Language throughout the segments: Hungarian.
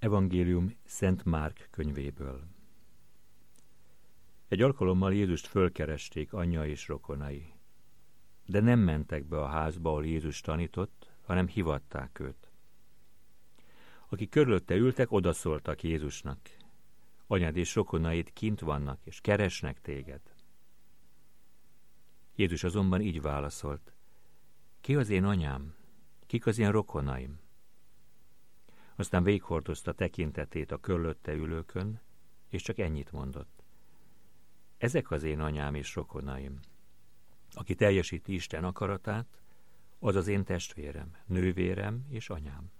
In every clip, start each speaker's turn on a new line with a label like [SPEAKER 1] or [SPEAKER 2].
[SPEAKER 1] Evangélium Szent Márk könyvéből. Egy alkalommal Jézust fölkeresték anyja és rokonai, de nem mentek be a házba, ahol Jézus tanított, hanem hivatták őt. Akik körülötte ültek, odaszóltak Jézusnak: anyád és rokonaid kint vannak, és keresnek téged. Jézus azonban így válaszolt: ki az én anyám? Kik az én rokonaim? Aztán végighordozta tekintetét a körülötte ülőkön, és csak ennyit mondott: ezek az én anyám és rokonaim. Aki teljesíti Isten akaratát, az az én testvérem, nővérem és anyám.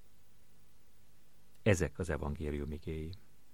[SPEAKER 1] Ezek az evangélium igéi.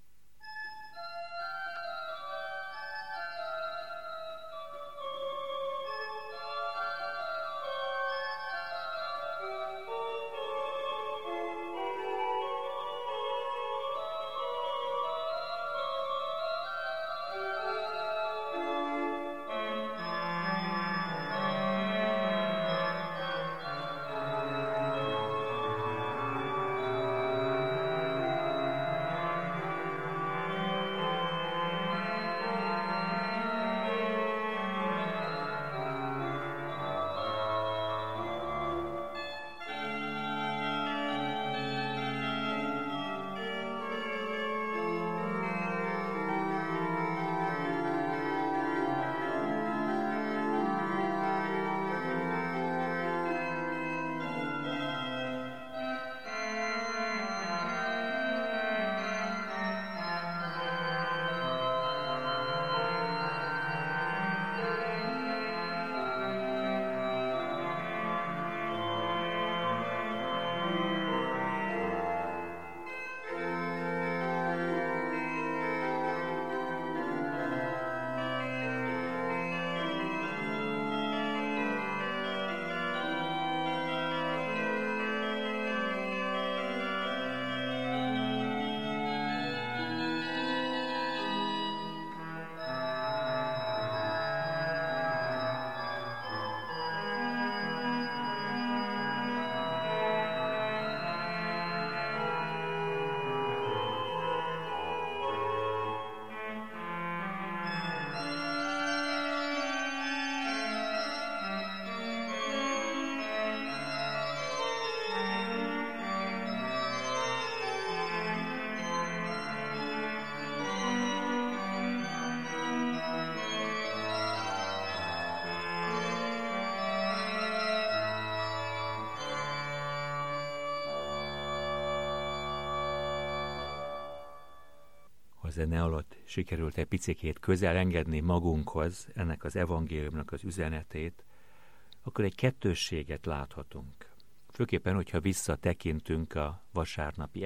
[SPEAKER 1] A zene alatt sikerült egy picikét közel engedni magunkhoz ennek az evangéliumnak az üzenetét, akkor egy kettősséget láthatunk. Főképpen, hogyha visszatekintünk a vasárnapi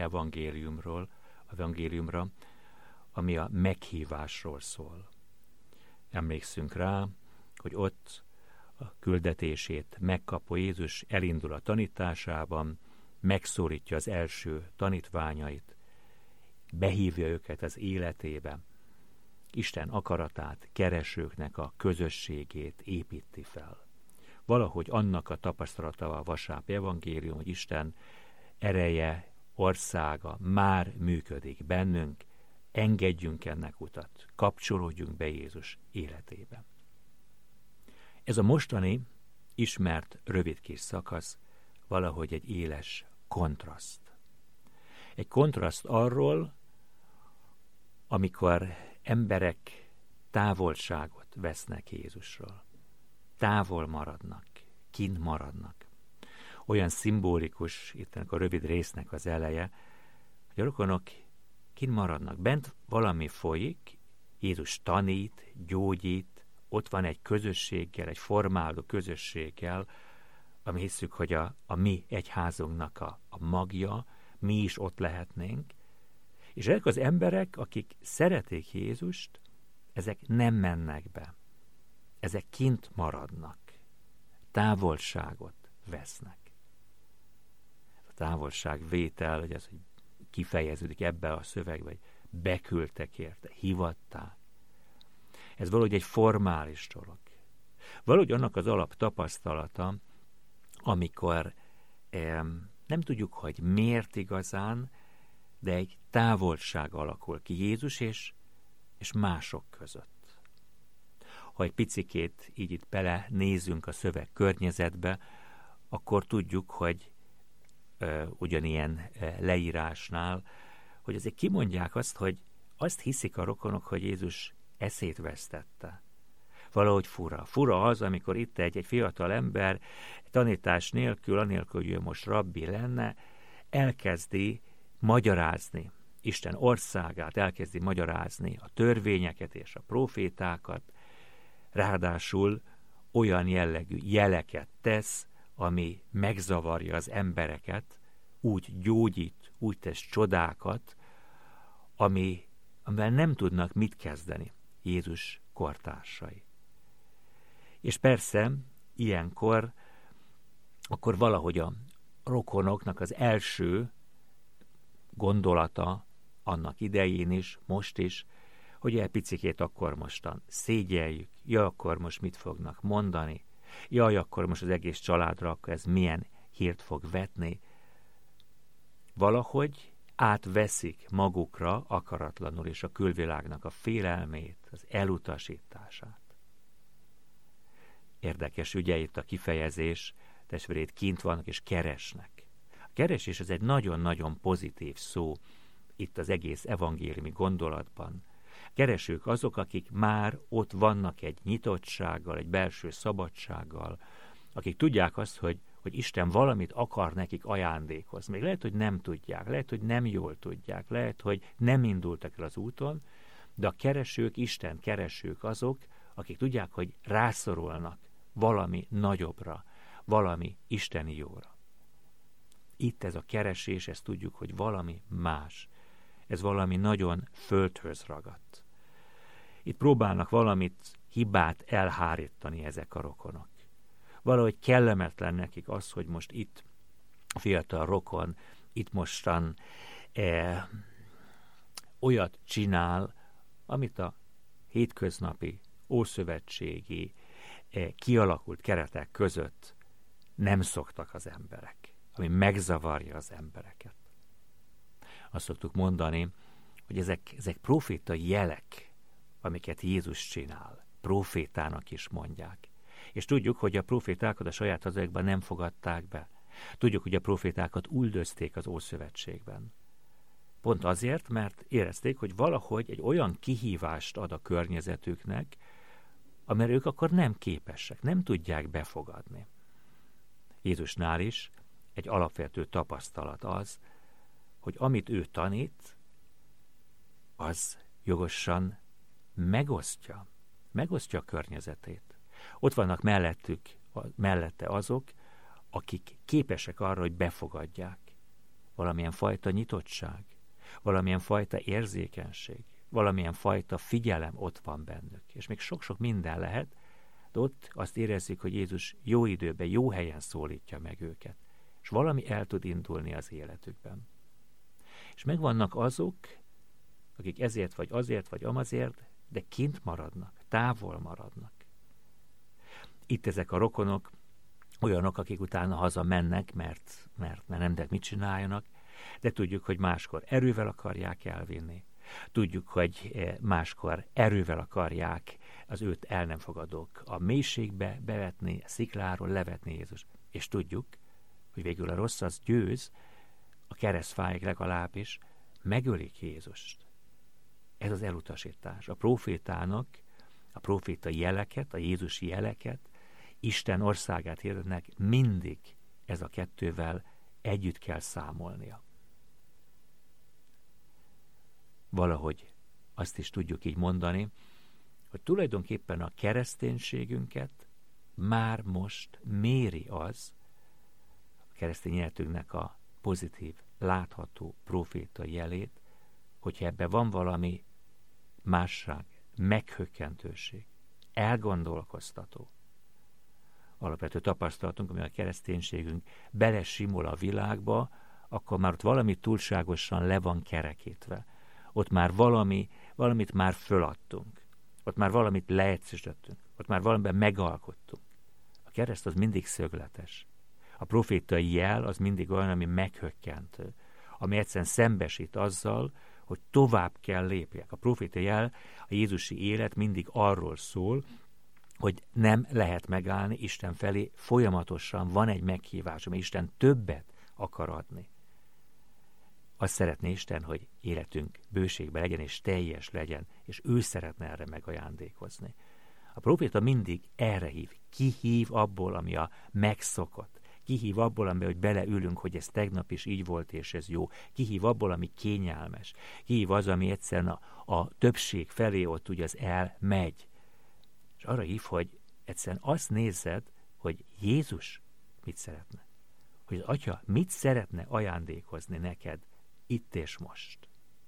[SPEAKER 1] evangéliumra, ami a meghívásról szól. Emlékszünk rá, hogy ott a küldetését megkapó Jézus elindul a tanításában, megszólítja az első tanítványait, behívja őket az életébe, Isten akaratát, keresőknek a közösségét építi fel. Valahogy annak a tapasztalata a vasárnapi evangélium, hogy Isten ereje, országa már működik bennünk, engedjünk ennek utat, kapcsolódjunk be Jézus életébe. Ez a mostani ismert rövid kis szakasz valahogy egy éles kontraszt. Egy kontraszt arról, amikor emberek távolságot vesznek Jézusról. Távol maradnak, kint maradnak. Olyan szimbolikus itt a rövid résznek az eleje, hogy a rokonok kint maradnak. Bent valami folyik, Jézus tanít, gyógyít, ott van egy közösséggel, egy formáló közösséggel, ami hiszük, hogy a mi egyházunknak a magja, mi is ott lehetnénk, és ezek az emberek, akik szeretik Jézust, ezek nem mennek be. Ezek kint maradnak. Távolságot vesznek. A távolságvétel, hogy ez kifejeződik ebbe a szövegbe, hogy beküldtek érte, hivatták. Ez valahogy egy formális dolog. Valahogy annak az alaptapasztalata, amikor nem tudjuk, hogy miért igazán, de egy távolság alakul ki Jézus és mások között. Ha egy picikét így itt bele nézünk a szöveg környezetbe, akkor tudjuk, hogy ugyanilyen leírásnál, hogy azért kimondják azt, hogy azt hiszik a rokonok, hogy Jézus eszét vesztette. Valahogy fura. Fura az, amikor itt egy fiatal ember tanítás nélkül, anélkül, hogy ő most rabbi lenne, elkezdi magyarázni Isten országát, elkezdi magyarázni a törvényeket és a profétákat, ráadásul olyan jellegű jeleket tesz, ami megzavarja az embereket, úgy gyógyít, úgy tesz csodákat, amivel nem tudnak mit kezdeni Jézus kortársai. És persze, ilyenkor, akkor valahogy a rokonoknak az első gondolata annak idején is, most is, hogy egy picikét akkor mostan szégyeljük, akkor most mit fognak mondani, akkor most az egész családra akkor ez milyen hírt fog vetni. Valahogy átveszik magukra akaratlanul és a külvilágnak a félelmét, az elutasítását. Érdekes, ugye itt a kifejezés, testvérét kint vannak és keresnek. A keresés az egy nagyon-nagyon pozitív szó itt az egész evangéliumi gondolatban. Keresők azok, akik már ott vannak egy nyitottsággal, egy belső szabadsággal, akik tudják azt, hogy Isten valamit akar nekik ajándékozni. Még lehet, hogy nem tudják, lehet, hogy nem jól tudják, lehet, hogy nem indultak el az úton, de a keresők, Isten keresők azok, akik tudják, hogy rászorulnak valami nagyobbra, valami isteni jóra. Itt ez a keresés, ezt tudjuk, hogy valami más. Ez valami nagyon földhöz ragadt. Itt próbálnak valamit, hibát elhárítani ezek a rokonok. Valahogy kellemetlen nekik az, hogy most itt a fiatal rokon, itt mostan olyat csinál, amit a hétköznapi, ószövetségi, kialakult keretek között nem szoktak az emberek, ami megzavarja az embereket. Azt szoktuk mondani, hogy ezek profétai jelek, amiket Jézus csinál. Profétának is mondják. És tudjuk, hogy a profétákat a saját hazájukban nem fogadták be. Tudjuk, hogy a profétákat üldözték az Ószövetségben. Pont azért, mert érezték, hogy valahogy egy olyan kihívást ad a környezetüknek, amire ők akkor nem képesek, nem tudják befogadni. Jézusnál is egy alapvető tapasztalat az, hogy amit ő tanít, az jogosan megosztja a környezetét. Ott vannak mellette azok, akik képesek arra, hogy befogadják. Valamilyen fajta nyitottság, valamilyen fajta érzékenység, valamilyen fajta figyelem ott van bennük. És még sok-sok minden lehet, de ott azt érezzük, hogy Jézus jó időben, jó helyen szólítja meg őket. És valami el tud indulni az életükben. És megvannak azok, akik ezért vagy azért vagy amazért, de kint maradnak, távol maradnak. Itt ezek a rokonok olyanok, akik utána haza mennek, mert nem tudják, mit csináljanak, de tudjuk, hogy máskor erővel akarják elvinni. Tudjuk, hogy máskor erővel akarják az őt el nem fogadók a mélységbe bevetni, a szikláról levetni Jézus. És tudjuk, hogy végül a rossz az győz, a keresztfáig legalábbis megölik Jézust. Ez az elutasítás. A profétának, a proféta jeleket, a Jézusi jeleket, Isten országát hirdetnek, mindig ez a kettővel együtt kell számolnia. Valahogy azt is tudjuk így mondani, hogy tulajdonképpen a kereszténységünket már most méri az, a keresztény életünknek a pozitív, látható proféta jelét, hogyha ebben van valami másság, meghökkentőség, elgondolkoztató. Alapvető tapasztalatunk, ami a kereszténységünk belesimul a világba, akkor már ott valami túlságosan le van kerekítve. Ott már valamit már föladtunk. Ott már valamit leegyszerűsítettünk. Ott már valamiben megalkottunk. A kereszt az mindig szögletes. A profétai jel az mindig olyan, ami meghökkentő. ami egyszerűen szembesít azzal, hogy tovább kell lépjek. A proféta jel, a jézusi élet mindig arról szól, hogy nem lehet megállni Isten felé, folyamatosan van egy meghívás, ami Isten többet akar adni. Azt szeretné Isten, hogy életünk bőségben legyen és teljes legyen, és ő szeretne erre megajándékozni. A proféta mindig erre hív. Kihív abból, ami a megszokott. Kihív abból, ami, hogy beleülünk, hogy ez tegnap is így volt, és ez jó. Kihív abból, ami kényelmes. Kihív az, ami egyszerűen a többség felé ott ugye az elmegy. És arra hív, hogy egyszerűen azt nézzed, hogy Jézus mit szeretne. Hogy az Atya mit szeretne ajándékozni neked itt és most.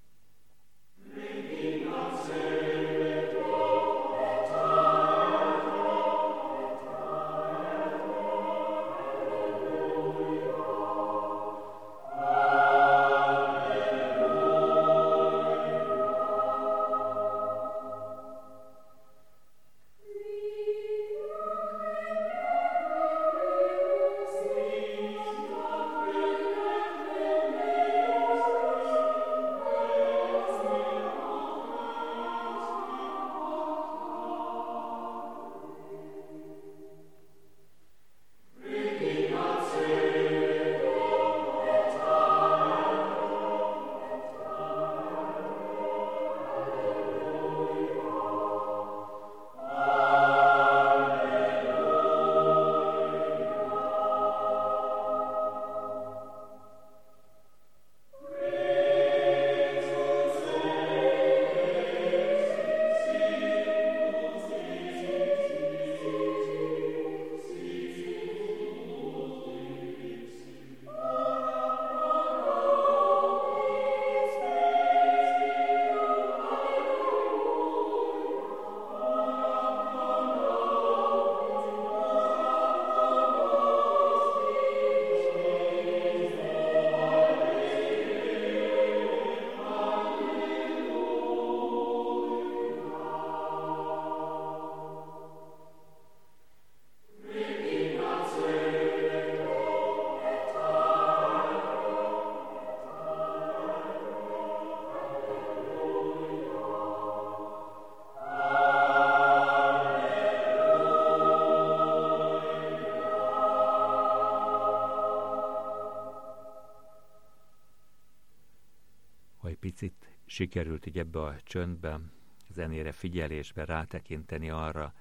[SPEAKER 1] Picit sikerült így ebbe a csöndben, zenére figyelésbe rátekinteni arra,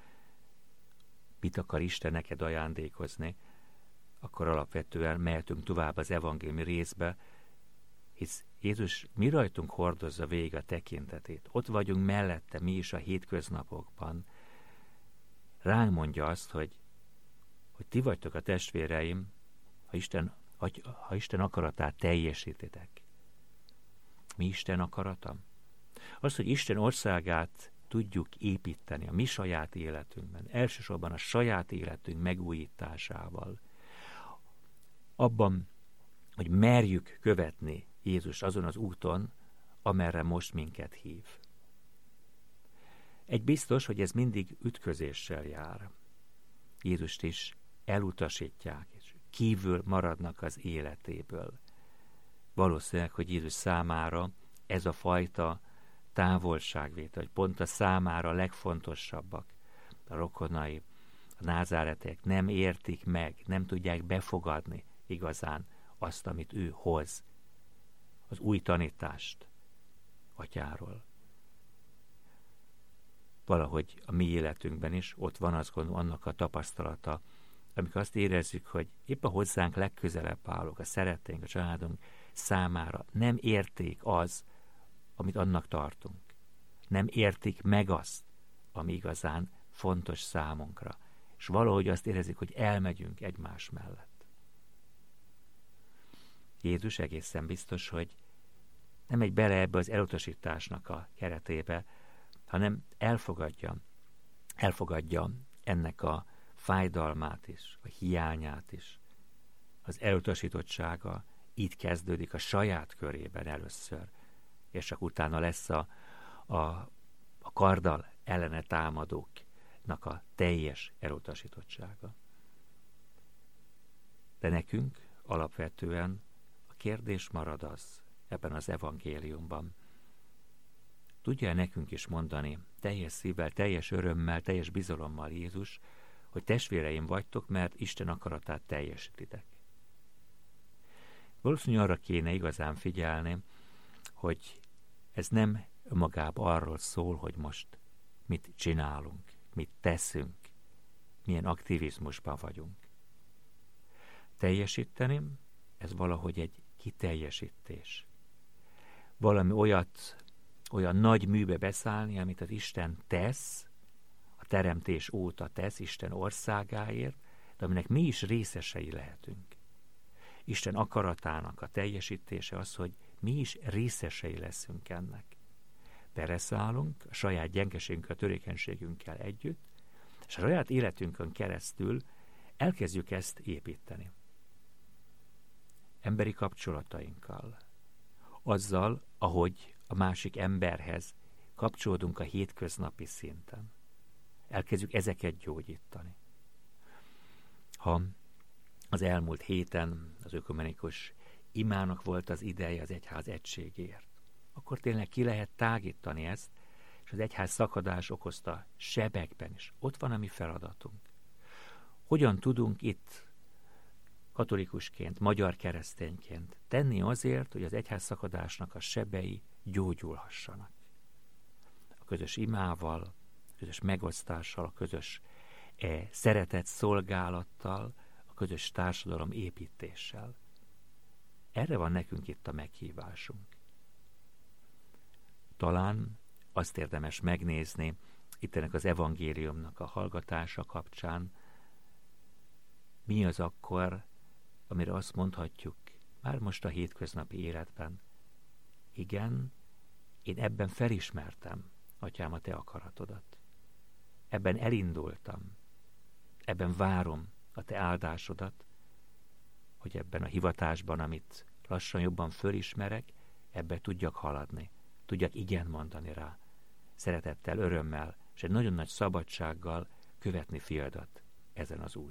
[SPEAKER 1] mit akar Isten neked ajándékozni, akkor alapvetően mehetünk tovább az evangéliumi részbe, hisz Jézus mi rajtunk hordozza végig a tekintetét. Ott vagyunk mellette mi is a hétköznapokban. Ránk mondja azt, hogy ti vagytok a testvéreim, ha Isten akaratát teljesítitek. Mi Isten akarata? Az, hogy Isten országát tudjuk építeni a mi saját életünkben, elsősorban a saját életünk megújításával, abban, hogy merjük követni Jézus azon az úton, amerre most minket hív. Egy biztos, hogy ez mindig ütközéssel jár. Jézust is elutasítják, és kívül maradnak az életéből. Valószínűleg, hogy Jézus számára ez a fajta távolságvétel, hogy pont a számára legfontosabbak, a rokonai, a názáretek nem értik meg, nem tudják befogadni igazán azt, amit ő hoz, az új tanítást Atyáról. Valahogy a mi életünkben is ott van, azt gondolom, annak a tapasztalata, amikor azt érezzük, hogy épp a hozzánk legközelebb állók, a szeretteink, a családunk számára nem érték az, amit annak tartunk. Nem értik meg azt, ami igazán fontos számunkra. És valahogy azt érezzük, hogy elmegyünk egymás mellett. Jézus egészen biztos, hogy nem megy bele ebbe az elutasításnak a keretébe, hanem elfogadja ennek a fájdalmát is, a hiányát is. Az elutasítottsága itt kezdődik a saját körében először, és csak utána lesz a karddal ellene támadóknak a teljes elutasítottsága. De nekünk alapvetően a kérdés marad az ebben az evangéliumban. Tudja nekünk is mondani teljes szívvel, teljes örömmel, teljes bizalommal Jézus, hogy testvéreim vagytok, mert Isten akaratát teljesítitek. Valószínűleg arra kéne igazán figyelni, hogy ez nem önmagában arról szól, hogy most mit csinálunk, mit teszünk, milyen aktivizmusban vagyunk. Teljesíteni, ez valahogy egy kiteljesítés. Valami olyan nagy műbe beszállni, amit az Isten tesz, a teremtés óta tesz Isten országáért, de aminek mi is részesei lehetünk. Isten akaratának a teljesítése az, hogy mi is részesei leszünk ennek. Bereszállunk a saját gyengeségünkkel, törékenységünkkel együtt, és a saját életünkön keresztül elkezdjük ezt építeni. Emberi kapcsolatainkkal, azzal, ahogy a másik emberhez kapcsolódunk a hétköznapi szinten. Elkezdjük ezeket gyógyítani. Ha az elmúlt héten az ökumenikus imának volt az ideje az egyház egységéért, akkor tényleg ki lehet tágítani ezt, és az egyház szakadás okozta sebekben is. Ott van a mi feladatunk. Hogyan tudunk itt katolikusként, magyar keresztényként tenni azért, hogy az egyház szakadásnak a sebei gyógyulhassanak. A közös imával, a közös megosztással, a közös szeretet szolgálattal, a közös társadalom építéssel. Erre van nekünk itt a meghívásunk. Talán azt érdemes megnézni itt ennek az evangéliumnak a hallgatása kapcsán, mi az akkor, amire azt mondhatjuk, már most a hétköznapi életben, igen, én ebben felismertem, Atyám, a te akaratodat. Ebben elindultam, ebben várom a te áldásodat, hogy ebben a hivatásban, amit lassan jobban fölismerek, ebbe tudjak haladni, tudjak igen mondani rá, szeretettel, örömmel, és egy nagyon nagy szabadsággal követni fiadat ezen az úton.